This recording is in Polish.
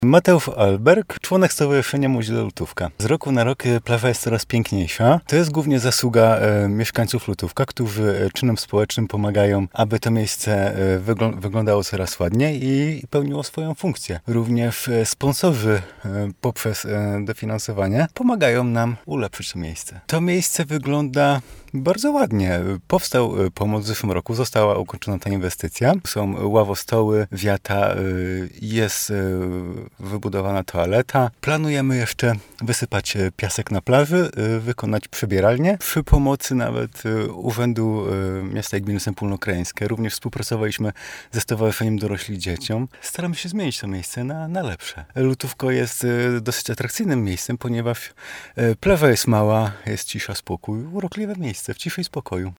Mateusz Alberg, członek Stowarzyszenia Młodzież Lutówka. Z roku na rok plaża jest coraz piękniejsza. To jest głównie zasługa mieszkańców Lutówka, którzy czynom społecznym pomagają, aby to miejsce wyglądało coraz ładniej i pełniło swoją funkcję. Również sponsorzy poprzez dofinansowanie pomagają nam ulepszyć to miejsce. To miejsce wygląda bardzo ładnie. Powstał pomost w zeszłym roku, została ukończona ta inwestycja. Są ławostoły, wiata, jest wybudowana toaleta. Planujemy jeszcze wysypać piasek na plaży, wykonać przebieralnię. Przy pomocy nawet Urzędu Miasta i Gminy Sępólno-Krajeńskie. Również współpracowaliśmy ze Stowarzyszeniem Dorośli Dzieciom. Staramy się zmienić to miejsce na lepsze. Lutówko jest dosyć atrakcyjnym miejscem, ponieważ plaża jest mała, jest cisza, spokój. Urokliwe miejsce w ciszy i spokoju.